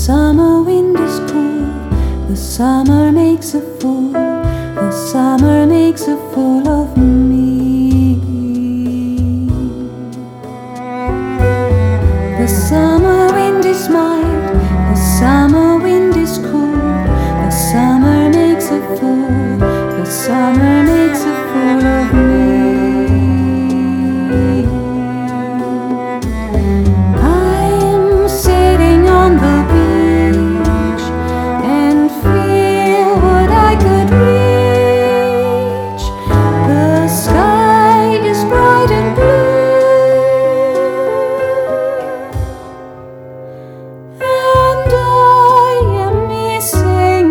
summer wind is cool, the summer makes a fool, the summer makes a fool of me. The summer wind is mild, the summer wind is cool, the summer makes a fool, the summer makes a fool of me. I'm sitting on the beach and feel what I could reach. The sky is bright and blue, and I am missing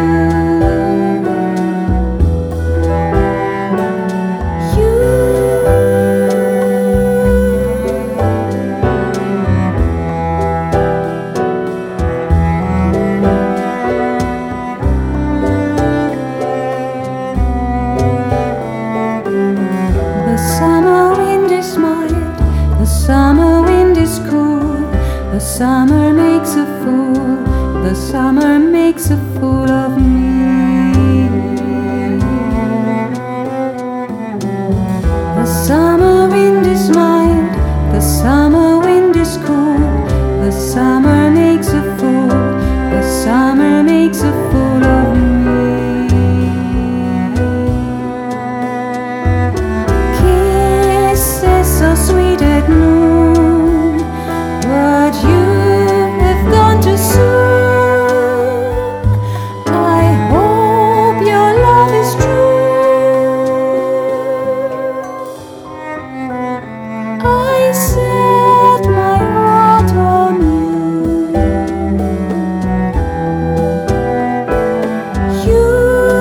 The summer wind is mild, the summer wind is cool, the summer makes a fool, the summer makes a fool of me. The summer wind is mild, the summer wind is cool, the summer makes a fool, the summer makes a fool of me. So sweet at noon, but you have gone too soon. I hope your love is true. I set my heart on you.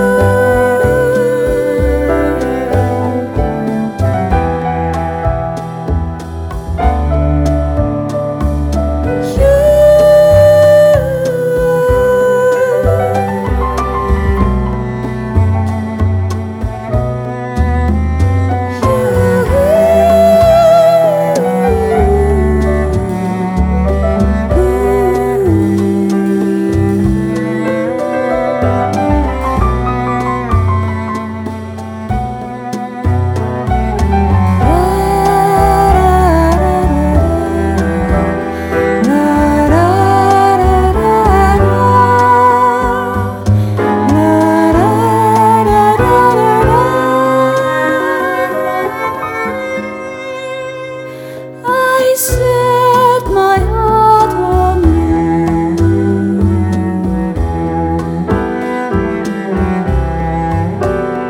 I set my heart on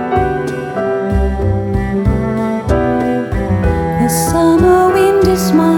you. The summer wind is mine.